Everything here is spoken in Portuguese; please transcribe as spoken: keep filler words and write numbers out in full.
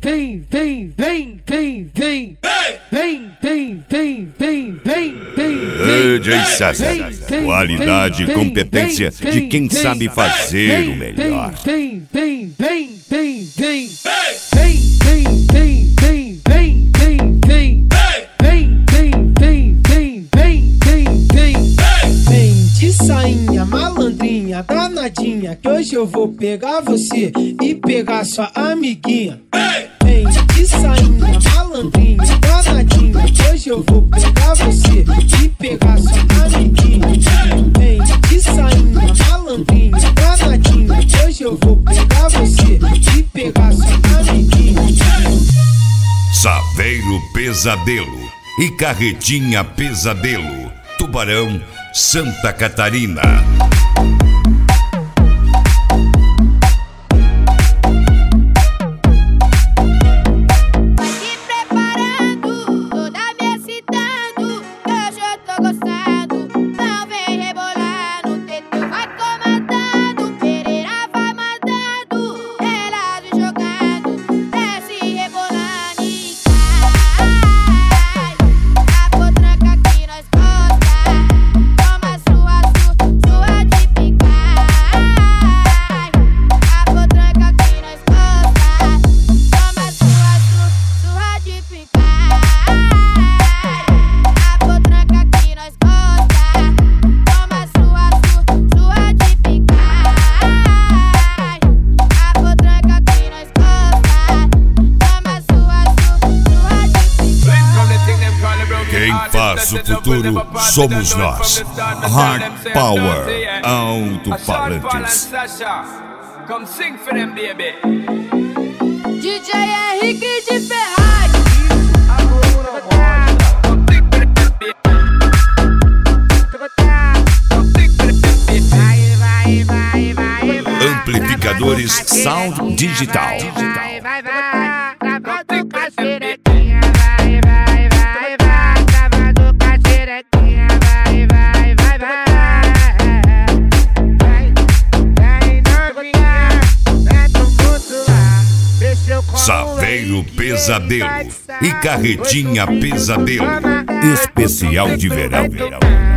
vem, vem, vem, vem, vem, vem, vem, vem, vem, vem, vem, D J César, qualidade e competência de quem sabe fazer o melhor. Vem, vem, vem, vem, vem, vem, vem, vem, vem, vem, vem, vem, vem, vem, vem, vem, vem, vem, vem. Vem de sainha, malandrinha, danadinha, que hoje eu vou pegar você e pegar sua amiguinha. Vem de sainha, malandrinha, danadinha, que hoje eu vou pegar você e pegar sua amiguinha. Vem de sainha, malandrinha, danadinha, que hoje eu vou pegar você e pegar sua amiguinha. Saveiro Pesadelo e Carretinha Pesadelo, Tubarão, Santa Catarina. Quem faz o futuro somos nós. Hard Power Alto-Falantes. Come sing for them, baby. D J Henrique de Ferrari. Amplificadores Sound Digital. Vai, vai, vai, gravando com a xerequinha. Saveiro Pesadelo e Carretinha Pesadelo, especial de verão.